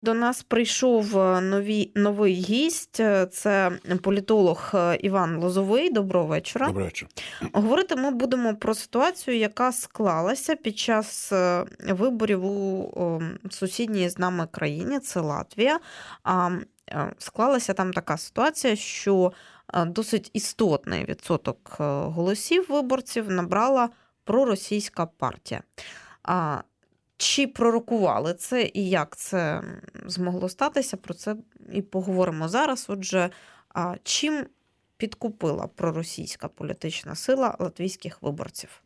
До нас прийшов новий гість. Це політолог Іван Лозовий. Доброго вечора. Доброго вечора. Говорити ми будемо про ситуацію, яка склалася під час виборів у сусідній з нами країні, це Латвія. Склалася там така ситуація, що досить істотний відсоток голосів виборців набрала проросійська партія. Чи пророкували це і як це змогло статися, про це і поговоримо зараз. Отже, чим підкупила проросійська політична сила латвійських виборців?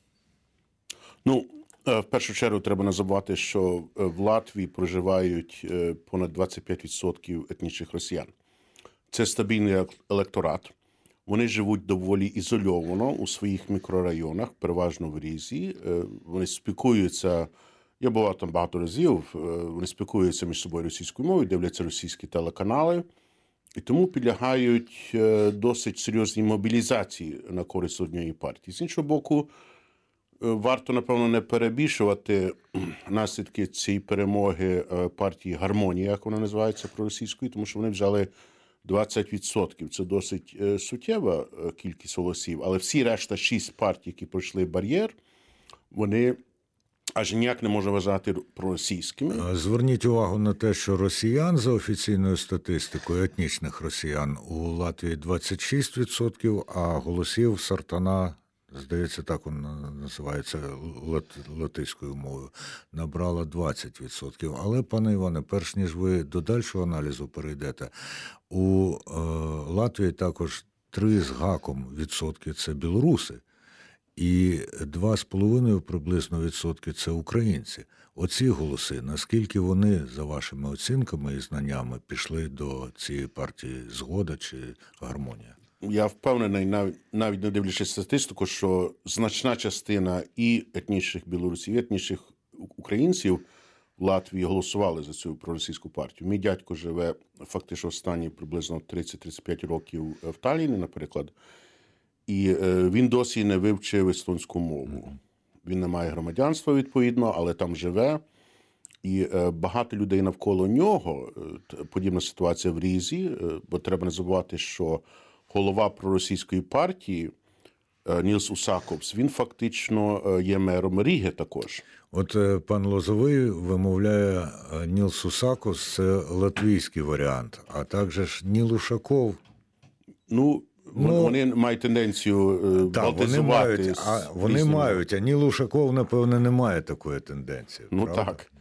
В першу чергу треба не забувати, що в Латвії проживають понад 25% етнічних росіян. Це стабільний електорат. Вони живуть доволі ізольовано у своїх мікрорайонах, переважно в Різі. Вони спілкуються. Я бував там багато разів, вони спілкуються між собою російською мовою, дивляться російські телеканали, і тому підлягають досить серйозній мобілізації на користь однієї партії. З іншого боку, варто, напевно, не перебільшувати наслідки цієї перемоги партії «Гармонія», як вона називається проросійською, тому що вони взяли 20%. Це досить суттєва кількість голосів, але всі решта 6 партій, які пройшли бар'єр, вони аж ніяк не можна вважати проросійськими. Зверніть увагу на те, що росіян, за офіційною статистикою, етнічних росіян у Латвії 26%, а голосів Сартана, здається, так вона називається латиською мовою, набрала 20%. Але, пане Іване, перш ніж ви до дальшого аналізу перейдете, у Латвії також 3 з гаком відсотки – це білоруси. І 2,5 приблизно відсотки – це українці. Оці голоси, наскільки вони, за вашими оцінками і знаннями, пішли до цієї партії «Згода» чи «Гармонія»? Я впевнений, навіть не дивлячись статистику, що значна частина і етнічних білорусів, і етнічних українців в Латвії голосували за цю проросійську партію. Мій дядько живе фактично останні приблизно 30-35 років в Талліні, наприклад. І він досі не вивчив естонську мову. Він не має громадянства, відповідно, але там живе. І багато людей навколо нього, подібна ситуація в Різі, бо треба не забувати, що голова проросійської партії Нілс Усаковс, він фактично є мером Ріги також. От пан Лозовий вимовляє Нілс Усаковс – це латвійський варіант, а також Ніл Ушаков. Вони мають тенденцію балтизувати. Вони мають, а Ніл Ушаков, напевне, не має такої тенденції. Так.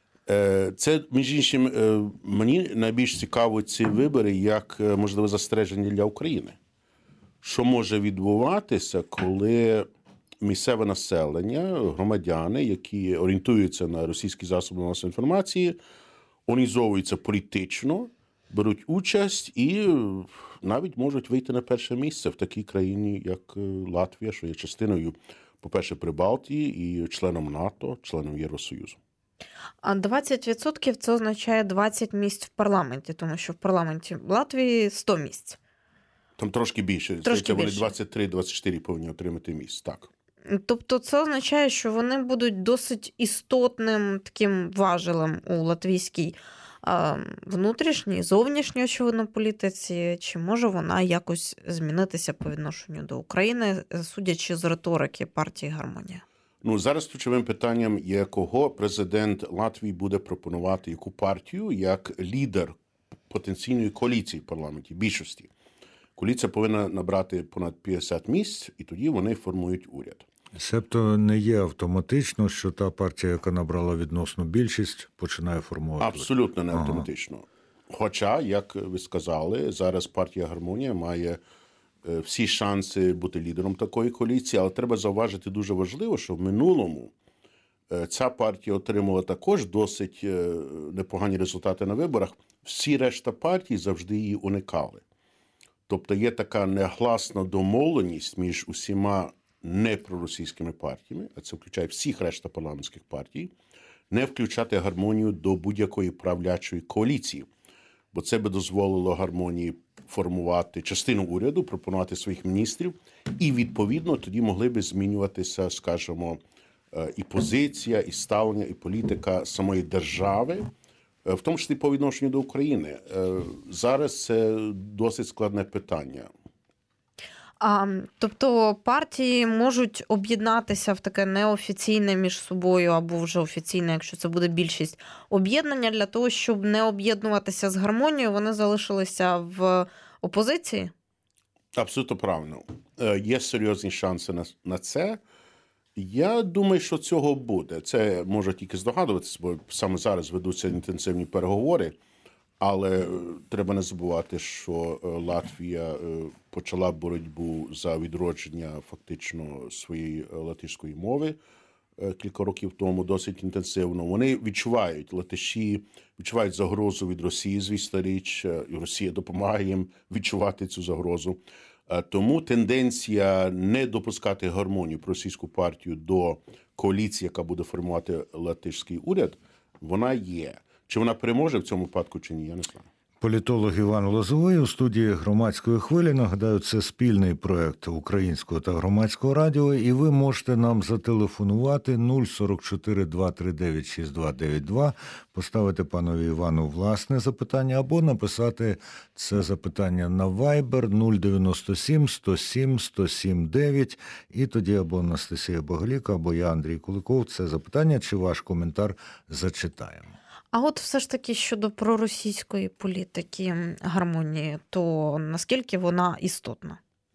Це, між іншим, мені найбільш цікаво ці вибори як, можливо, застереження для України. Що може відбуватися, коли місцеве населення, громадяни, які орієнтуються на російські засоби масової інформації, організовуються політично, беруть участь і навіть можуть вийти на перше місце в такій країні, як Латвія, що є частиною, по-перше, Прибалтії і членом НАТО, членом Євросоюзу. А 20% – це означає 20 місць в парламенті, тому що в парламенті Латвії 100 місць. Там трошки більше. Вони 23-24 повинні отримати місць, так. Тобто це означає, що вони будуть досить істотним таким важелем у латвійській внутрішній, зовнішній, очевидно, політиці, чи може вона якось змінитися по відношенню до України, судячи з риторики партії «Гармонія»? Зараз ключовим питанням є, кого президент Латвії буде пропонувати, яку партію, як лідер потенційної коаліції в парламенті, більшості. Коаліція повинна набрати понад 50 місць, і тоді вони формують уряд. Себто не є автоматично, що та партія, яка набрала відносну більшість, починає формувати? Абсолютно не автоматично. Хоча, як ви сказали, зараз партія «Гармонія» має всі шанси бути лідером такої коаліції, але треба зауважити дуже важливо, що в минулому ця партія отримала також досить непогані результати на виборах. Всі решта партій завжди її уникали. Тобто є така негласна домовленість між усіма непроросійськими партіями, а це включає всіх решта парламентських партій, не включати «Гармонію» до будь-якої правлячої коаліції. Бо це би дозволило «Гармонії» формувати частину уряду, пропонувати своїх міністрів, і, відповідно, тоді могли би змінюватися, скажімо, і позиція, і ставлення, і політика самої держави в тому числі по відношенню до України. Зараз це досить складне питання. Тобто партії можуть об'єднатися в таке неофіційне між собою або вже офіційне, якщо це буде більшість, об'єднання для того, щоб не об'єднуватися з гармонією, вони залишилися в опозиції? Абсолютно правильно. Є серйозні шанси на це. Я думаю, що цього буде. Це може тільки здогадуватися, бо саме зараз ведуться інтенсивні переговори. Але треба не забувати, що Латвія почала боротьбу за відродження фактично своєї латишської мови кілька років тому, досить інтенсивно. Вони відчувають, латиші відчувають загрозу від Росії, звісно річ, і Росія допомагає їм відчувати цю загрозу. Тому тенденція не допускати гармонію про російську партію до коаліції, яка буде формувати латишський уряд, вона є. Чи вона переможе в цьому випадку, чи ні, я не знаю. Політолог Іван Лозовий у студії «Громадської хвилі». Нагадаю, це спільний проєкт Українського та Громадського радіо, і ви можете нам зателефонувати 044 239 6292, поставити панові Івану власне запитання або написати це запитання на Viber 097 107 107 9, і тоді або Анастасія Боголіка, або я, Андрій Куликов, це запитання чи ваш коментар зачитаємо. А от все ж таки щодо проросійської політики гармонії, то наскільки вона істотна?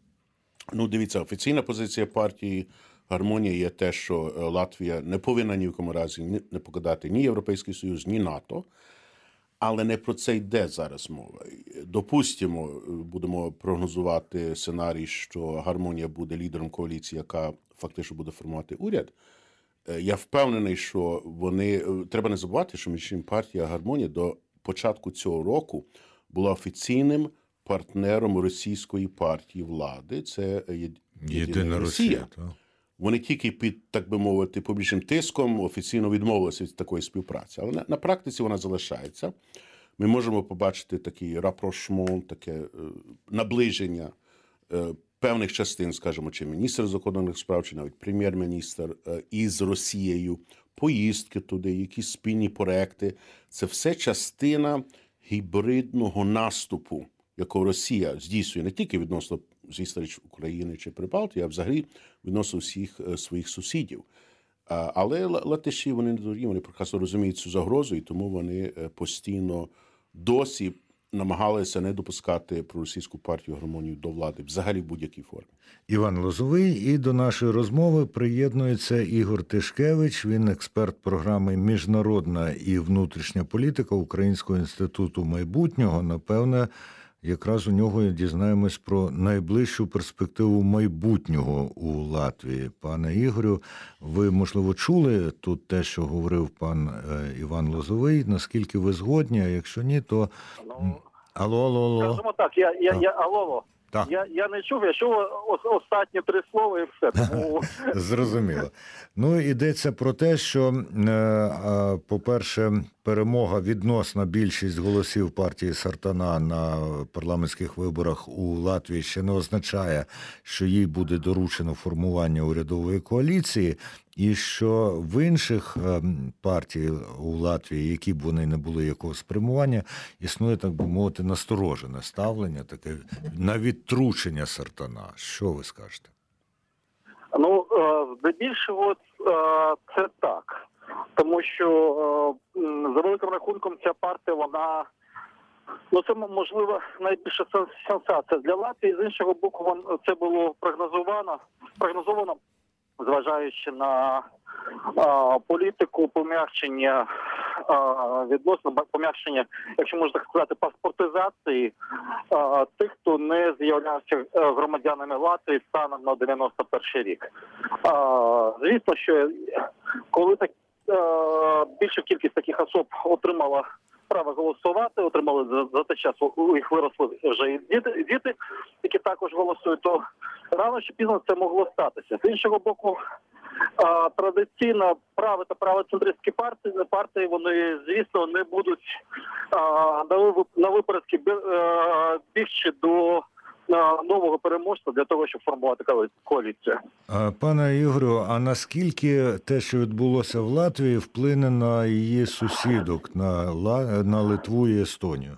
Ну, дивіться, офіційна позиція партії «Гармонія» є те, що Латвія не повинна ні в якому разі не покидати ні Європейський Союз, ні НАТО. Але не про це йде зараз мова. Допустимо, будемо прогнозувати сценарій, що «Гармонія» буде лідером коаліції, яка фактично буде формувати уряд. Я впевнений, що треба не забувати, що між іншим партія «Гармонія» до початку цього року була офіційним партнером російської партії влади. Це «Єдина Росія». Вони тільки під, так би мовити, публічним тиском офіційно відмовилися від такої співпраці. Але на практиці вона залишається. Ми можемо побачити такий рапрошмон, таке наближення певних частин, скажімо, чи міністр закордонних справ, чи навіть прем'єр-міністр із Росією, поїздки туди, якісь спільні проекти. Це все частина гібридного наступу, якого Росія здійснює не тільки відносно, звісно річ, України чи Прибалтії, а взагалі відносно всіх своїх сусідів. Але латиші, вони не дурні, вони прекрасно розуміють цю загрозу, і тому вони постійно досі намагалися не допускати проросійську партію «Гармонію» до влади, взагалі в будь-якій формі. Іван Лозовий, і до нашої розмови приєднується Ігор Тишкевич. Він експерт програми «Міжнародна і внутрішня політика» Українського інституту майбутнього. Напевне, якраз у нього дізнаємось про найближчу перспективу майбутнього у Латвії. Пане Ігорю, ви, можливо, чули тут те, що говорив пан Іван Лозовий. Наскільки ви згодні, а якщо ні, то... Алло. Скажімо так, алло. Так. Я не чув, я чув останні 3 слова і все. Тому... Зрозуміло. Ну, йдеться про те, що, по-перше, перемога, відносна більшість голосів партії Сартана на парламентських виборах у Латвії ще не означає, що їй буде доручено формування урядової коаліції, і що в інших партій у Латвії, які б вони не були якого спрямування, існує, так би мовити, насторожене ставлення, таке на відтручення Сартана. Що ви скажете? Ну, здебільшого це так. Тому що, за великим рахунком, ця партія, вона, це, можливо, найбільша сенсація для Латвії. З іншого боку, це було прогнозовано, зважаючи на політику пом'якшення, відносно пом'якшення, якщо можна так сказати, паспортизації тих, хто не з'являвся громадянами Латвії станом на 91 рік. Звісно, що коли більша кількість таких особ отримала право голосувати, отримали за той час, у їх виросли вже і діти, які також голосують, то рано чи пізно це могло статися. З іншого боку, традиційно право та правоцентристські партії, вони, звісно, не будуть на випередки бігчи до нового переможця для того, щоб формувати коаліцію. Пане Ігорю, а наскільки те, що відбулося в Латвії, вплине на її сусідок, на Литву і Естонію?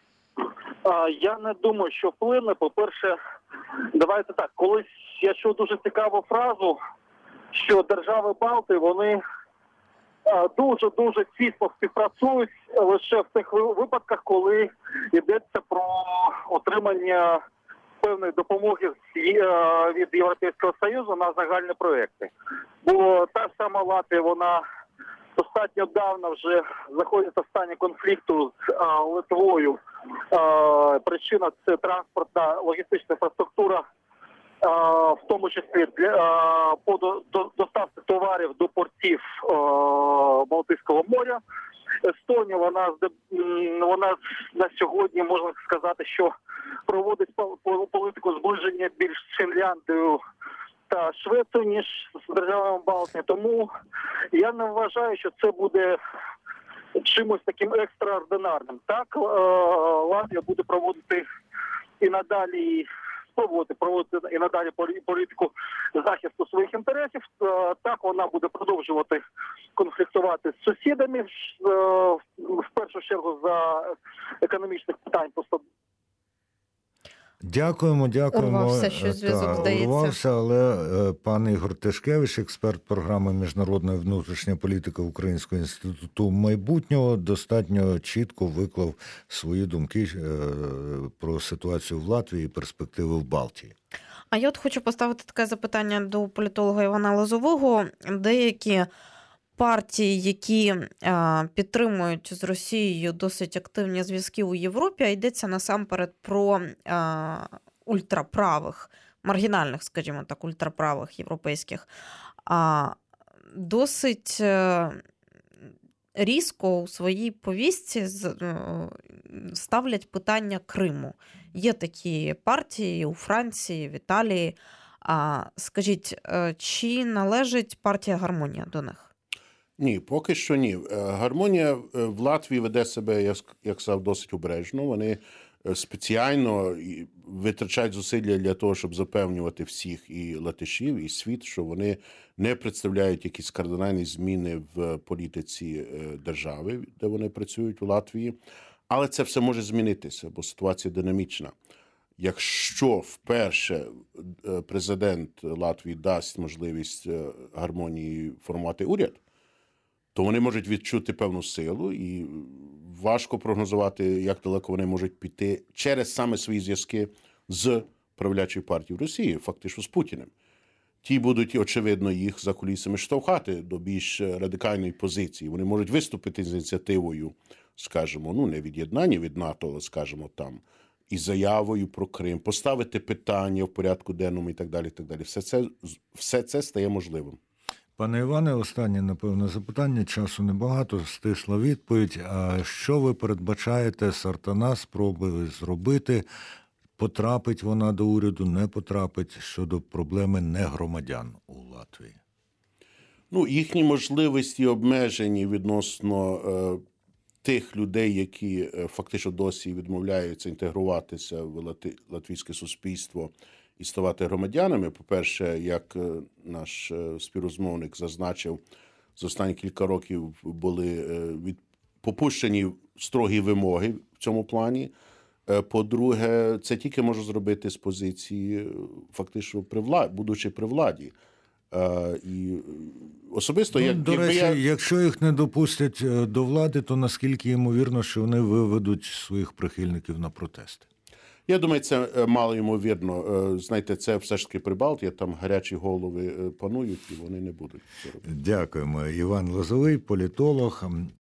Я не думаю, що вплине. По-перше, давайте так, колись я чув дуже цікаву фразу, що держави Балти, вони дуже-дуже тісно співпрацюють лише в тих випадках, коли йдеться про отримання певної допомоги від Європейського Союзу на загальні проекти. Бо та ж сама Латвія, вона достатньо давно вже знаходиться в стані конфлікту з Литвою. Причина – це транспортна логістична інфраструктура, в тому числі по доставці товарів до портів Балтійського моря. Естонія, вона на сьогодні, можна сказати, що проводить політику зближення більш з Фінляндією та Швецією, ніж з державами Балтії. Тому я не вважаю, що це буде чимось таким екстраординарним. Так, Латвія буде проводити і надалі проводити і надалі політику захисту своїх інтересів. Так, вона буде продовжувати конфліктувати з сусідами, в першу чергу за економічних питань. Дякуємо. Урвався, що зв'язок, здається. Урвався, але пан Ігор Тишкевич, експерт програми «Міжнародна і внутрішня політика Українського інституту майбутнього», достатньо чітко виклав свої думки про ситуацію в Латвії і перспективи в Балтії. А я от хочу поставити таке запитання до політолога Івана Лозового. Деякі партії, які підтримують з Росією досить активні зв'язки у Європі, а йдеться насамперед про ультраправих, маргінальних, скажімо так, ультраправих європейських, досить різко у своїй повістці ставлять питання Криму. Є такі партії у Франції, в Італії. Скажіть, чи належить партія «Гармонія» до них? Ні, поки що ні. Гармонія в Латвії веде себе, як сказав, досить обережно. Вони спеціально витрачають зусилля для того, щоб запевнювати всіх і латишів, і світ, що вони не представляють якісь кардинальні зміни в політиці держави, де вони працюють у Латвії. Але це все може змінитися, бо ситуація динамічна. Якщо вперше президент Латвії дасть можливість Гармонії формувати уряд, то вони можуть відчути певну силу, і важко прогнозувати, як далеко вони можуть піти через саме свої зв'язки з правлячою партією Росії, фактично з Путіним. Ті будуть, очевидно, їх за кулісами штовхати до більш радикальної позиції. Вони можуть виступити з ініціативою, скажімо, не від'єднання від НАТО, але, скажімо, там, із заявою про Крим, поставити питання в порядку денному і так далі, і так далі. Все це стає можливим. Пане Іване, останнє, напевно, запитання, часу небагато, стисла відповідь. А що ви передбачаєте, Сартана спробує зробити? Потрапить вона до уряду, не потрапить щодо проблеми негромадян у Латвії? Їхні можливості обмежені відносно тих людей, які фактично досі відмовляються інтегруватися в латвійське суспільство і ставати громадянами. По-перше, як наш співрозмовник зазначив, за останні кілька років були попущені строгі вимоги в цьому плані. По-друге, це тільки може зробити з позиції, фактично, будучи при владі. І особисто, до речі, якщо їх не допустять до влади, то наскільки ймовірно, що вони виведуть своїх прихильників на протести? Я думаю, це мало ймовірно. Знаєте, це все ж таки Прибалтія, там гарячі голови панують, і вони не будуть це робити. Дякуємо. Іван Лозовий, політолог,